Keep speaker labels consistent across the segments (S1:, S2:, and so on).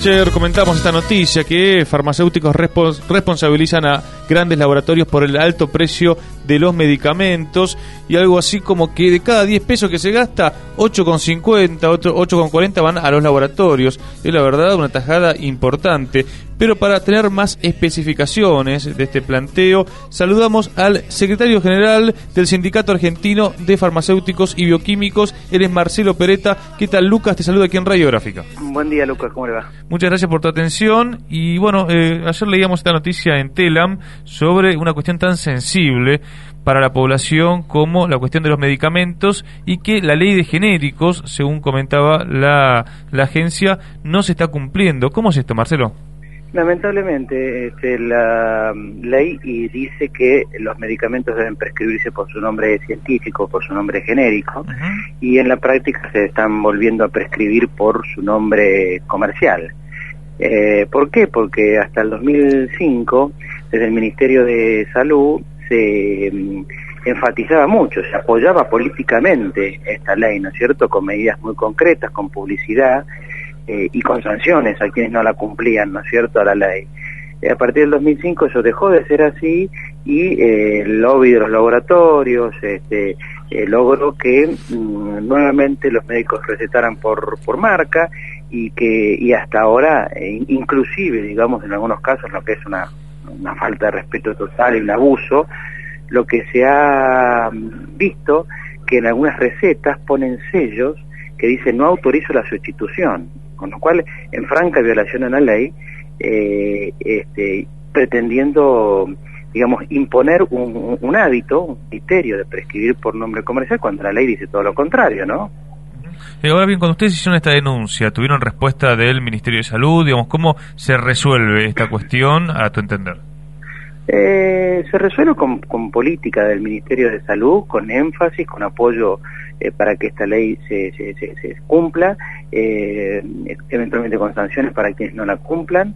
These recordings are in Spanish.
S1: Ayer comentamos esta noticia que farmacéuticos responsabilizan a grandes laboratorios por el alto precio de los medicamentos y algo así como que de cada 10 pesos que se gasta, 8,50, 8,40 van a los laboratorios. Es la verdad una tajada importante. Pero para tener más especificaciones de este planteo, saludamos al secretario general del Sindicato Argentino de Farmacéuticos y Bioquímicos. Él es Marcelo Peretta. ¿Qué tal, Lucas? Te saluda aquí en Radiográfica.
S2: Buen día, Lucas. ¿Cómo le va?
S1: Muchas gracias por tu atención. Y bueno, ayer leíamos esta noticia en Telam sobre una cuestión tan sensible para la población como la cuestión de los medicamentos y que la ley de genéricos, según comentaba la agencia, no se está cumpliendo. ¿Cómo es esto, Marcelo?
S2: Lamentablemente, la ley dice que los medicamentos deben prescribirse por su nombre científico, por su nombre genérico, y en la práctica se están volviendo a prescribir por su nombre comercial. ¿Por qué? Porque hasta el 2005, desde el Ministerio de Salud, se enfatizaba mucho, se apoyaba políticamente esta ley, ¿no es cierto?, con medidas muy concretas, con publicidad, y con sanciones a quienes no la cumplían, ¿no es cierto?, a la ley. A partir del 2005 eso dejó de ser así y el lobby de los laboratorios logró que nuevamente los médicos recetaran por marca y hasta ahora, inclusive, digamos, en algunos casos, lo que es una falta de respeto total y un abuso, lo que se ha visto que en algunas recetas ponen sellos que dicen no autorizo la sustitución, con lo cual en franca violación a la ley, pretendiendo, digamos, imponer un hábito, un criterio de prescribir por nombre comercial cuando la ley dice todo lo contrario, ¿no?
S1: Ahora bien, cuando ustedes hicieron esta denuncia, ¿tuvieron respuesta del Ministerio de Salud? Digamos, ¿cómo se resuelve esta cuestión a tu entender?
S2: Se resuelve con política del Ministerio de Salud, con énfasis, con apoyo para que esta ley se cumpla, eventualmente con sanciones para quienes no la cumplan,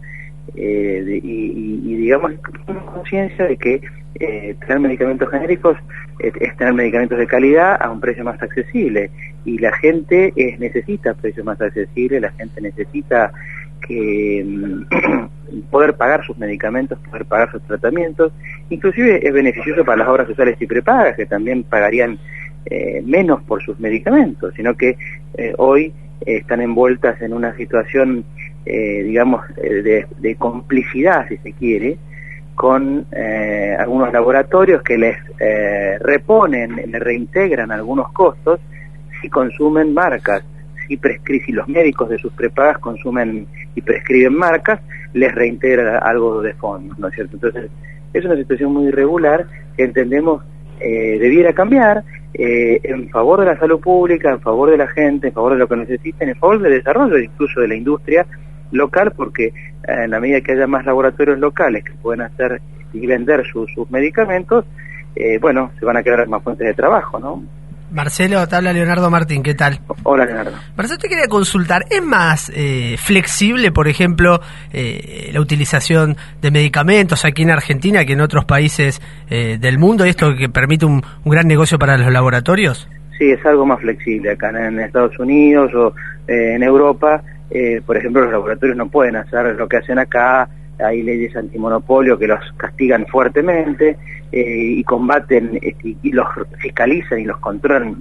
S2: y digamos, con conciencia de que tener medicamentos genéricos es tener medicamentos de calidad a un precio más accesible, y la gente necesita precios más accesibles, la gente necesita que poder pagar sus medicamentos, poder pagar sus tratamientos. Inclusive es beneficioso para las obras sociales y prepagas, que también pagarían menos por sus medicamentos, sino que hoy están envueltas en una situación, digamos, de complicidad, si se quiere, con algunos laboratorios que les reponen, les reintegran algunos costos si consumen marcas. Si los médicos de sus prepagas consumen y prescriben marcas, les reintegra algo de fondo, ¿no es cierto? Entonces, es una situación muy irregular que entendemos debiera cambiar en favor de la salud pública, en favor de la gente, en favor de lo que necesiten, en favor del desarrollo incluso de la industria local, porque en la medida que haya más laboratorios locales que puedan hacer y vender sus medicamentos, bueno, se van a crear más fuentes de trabajo, ¿no?
S3: Marcelo, te habla Leonardo Martín, ¿qué tal?
S2: Hola, Leonardo.
S3: Marcelo, te quería consultar, ¿es más flexible, por ejemplo, la utilización de medicamentos aquí en Argentina que en otros países del mundo, y esto que permite un gran negocio para los laboratorios?
S2: Sí, es algo más flexible. Acá en Estados Unidos o en Europa, por ejemplo, los laboratorios no pueden hacer lo que hacen acá. Hay leyes antimonopolio que los castigan fuertemente y combaten y los fiscalizan y los controlan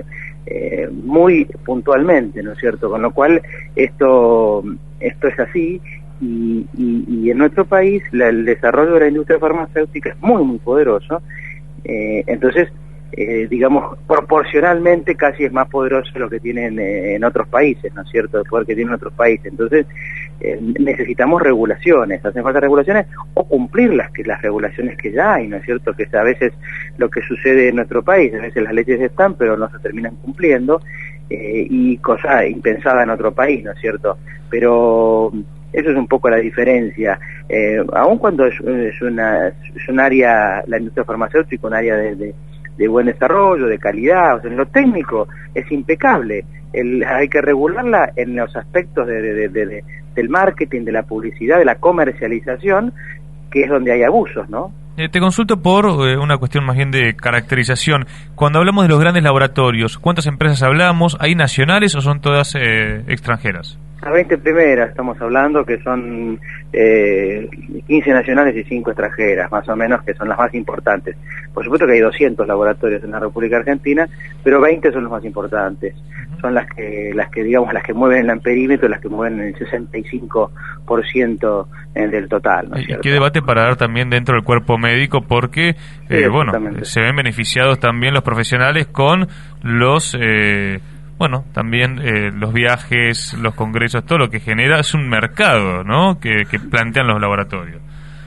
S2: muy puntualmente, ¿no es cierto? Con lo cual esto es así y en nuestro país el desarrollo de la industria farmacéutica es muy, muy poderoso. Entonces, digamos, proporcionalmente casi es más poderoso lo que tienen en otros países, ¿no es cierto?, el poder que tienen otros países. Entonces, necesitamos regulaciones, hacen falta regulaciones o cumplir las regulaciones que ya hay, ¿no es cierto?, que es a veces lo que sucede en nuestro país, a veces las leyes están pero no se terminan cumpliendo, y cosa impensada en otro país, ¿no es cierto?, pero eso es un poco la diferencia, aun cuando es un área, la industria farmacéutica, un área de buen desarrollo, de calidad, o sea, en lo técnico es impecable. Hay que regularla en los aspectos del marketing, de la publicidad, de la comercialización, que es donde hay abusos, ¿no?
S1: Te consulto por una cuestión más bien de caracterización. Cuando hablamos de los grandes laboratorios, ¿cuántas empresas hablamos? ¿Hay nacionales o son todas extranjeras?
S2: Las 20 primeras estamos hablando, que son 15 nacionales y 5 extranjeras, más o menos, que son las más importantes. Por supuesto que hay 200 laboratorios en la República Argentina, pero 20 son los más importantes. Son las que digamos, las que mueven el perímetro, las que mueven el 65% del total, ¿no es cierto?
S1: ¿Qué debate para dar también dentro del cuerpo médico? Porque, se ven beneficiados también los profesionales con los... también los viajes, los congresos, todo lo que genera es un mercado, ¿no? Que plantean los laboratorios.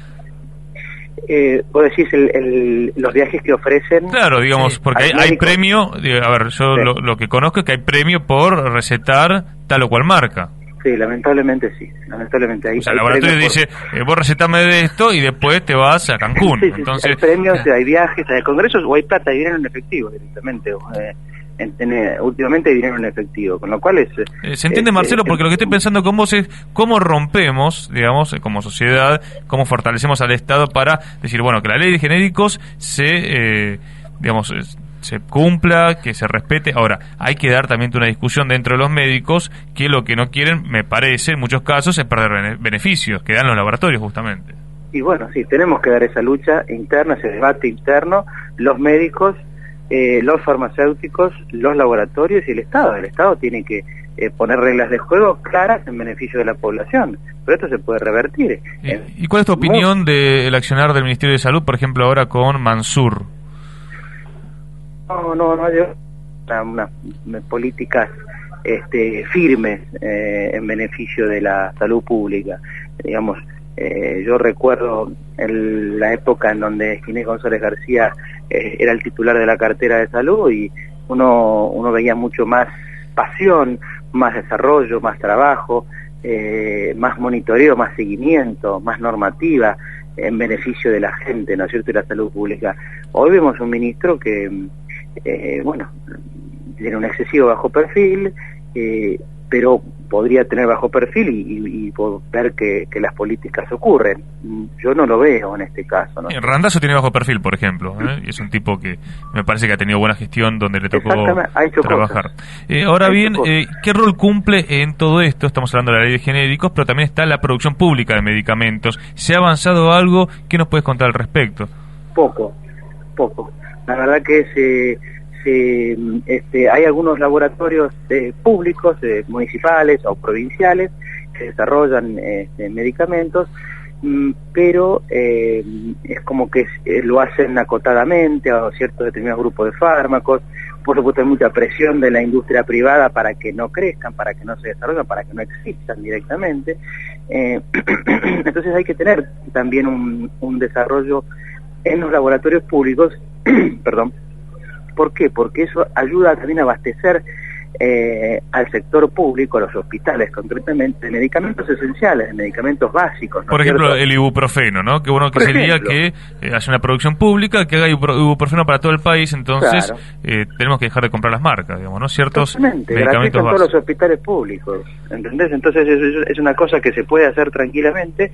S2: Vos decís los viajes que ofrecen.
S1: Claro, digamos, porque hay premio. A ver, yo lo que conozco es que hay premio por recetar tal o cual marca.
S2: Sí, lamentablemente sí. Lamentablemente hay.
S1: O sea, el laboratorio dice, vos recetame de esto y después te vas a Cancún.
S2: Sí,
S1: Entonces,
S2: hay premios, hay viajes, hay congresos, o hay plata y dinero en efectivo directamente. Últimamente hay dinero en efectivo, con lo cual
S1: se entiende, Marcelo, porque lo que estoy pensando con vos es cómo rompemos, digamos, como sociedad, cómo fortalecemos al Estado para decir, bueno, que la ley de genéricos se cumpla, que se respete. Ahora, hay que dar también una discusión dentro de los médicos, que lo que no quieren, me parece, en muchos casos, es perder beneficios que dan los laboratorios, justamente.
S2: Y bueno, sí, tenemos que dar esa lucha interna, ese debate interno, los médicos, los farmacéuticos, los laboratorios y el Estado. El Estado tiene que poner reglas de juego claras en beneficio de la población, pero esto se puede revertir.
S1: ¿Y cuál es tu opinión del accionar del Ministerio de Salud, por ejemplo, ahora con Mansur?
S2: No hay unas políticas firmes en beneficio de la salud pública. Digamos, yo recuerdo la época en donde Ginés González García era el titular de la cartera de salud, y uno veía mucho más pasión, más desarrollo, más trabajo, más monitoreo, más seguimiento, más normativa en beneficio de la gente, ¿no es cierto?, y la salud pública. Hoy vemos un ministro que, tiene un excesivo bajo perfil, pero podría tener bajo perfil y ver que las políticas ocurren. Yo no lo veo en este caso, ¿no?
S1: Randazzo tiene bajo perfil, por ejemplo, y es un tipo que me parece que ha tenido buena gestión donde le tocó trabajar. Ahora bien, ¿qué rol cumple en todo esto? Estamos hablando de la ley de genéricos, pero también está la producción pública de medicamentos. ¿Se ha avanzado algo? ¿Qué nos puedes contar al respecto?
S2: Poco. La verdad que hay algunos laboratorios públicos, municipales o provinciales, que desarrollan medicamentos, pero es como que lo hacen acotadamente a ciertos determinados grupos de fármacos. Por supuesto hay mucha presión de la industria privada para que no crezcan, para que no se desarrollen, para que no existan directamente. Entonces hay que tener también un desarrollo en los laboratorios públicos, perdón. ¿Por qué? Porque eso ayuda también a abastecer al sector público, a los hospitales concretamente, de medicamentos esenciales, de medicamentos básicos, ¿no?
S1: Por ejemplo, el ibuprofeno, ¿no? Que bueno que sería que haya una producción pública que haga ibuprofeno para todo el país, entonces claro. Tenemos que dejar de comprar las marcas, digamos, ¿no? Ciertos medicamentos
S2: básicos. Todos los hospitales públicos, ¿entendés? Entonces es una cosa que se puede hacer tranquilamente,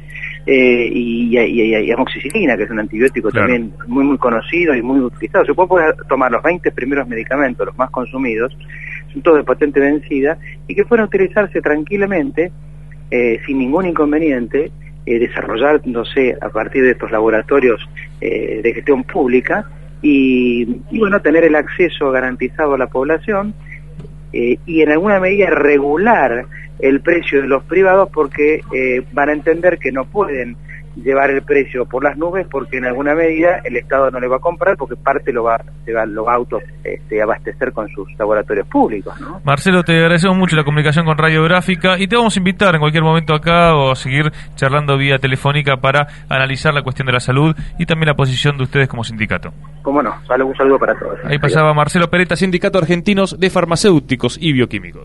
S2: y amoxicilina, que es un antibiótico claro. También muy conocido y muy utilizado. Se puede tomar los 20 primeros medicamentos, los más consumidos, son todos de patente vencida, y que pueden utilizarse tranquilamente, sin ningún inconveniente, desarrollándose a partir de estos laboratorios de gestión pública, y bueno, tener el acceso garantizado a la población, y en alguna medida regular el precio de los privados, porque van a entender que no pueden llevar el precio por las nubes, porque en alguna medida el Estado no le va a comprar, porque parte lo va a abastecer con sus laboratorios públicos, ¿no?
S1: Marcelo, te agradecemos mucho la comunicación con Radiográfica y te vamos a invitar en cualquier momento acá o a seguir charlando vía telefónica para analizar la cuestión de la salud y también la posición de ustedes como sindicato.
S2: Cómo no, un saludo para todos.
S1: Ahí pasaba Marcelo Peretta, Sindicato Argentinos de Farmacéuticos y Bioquímicos.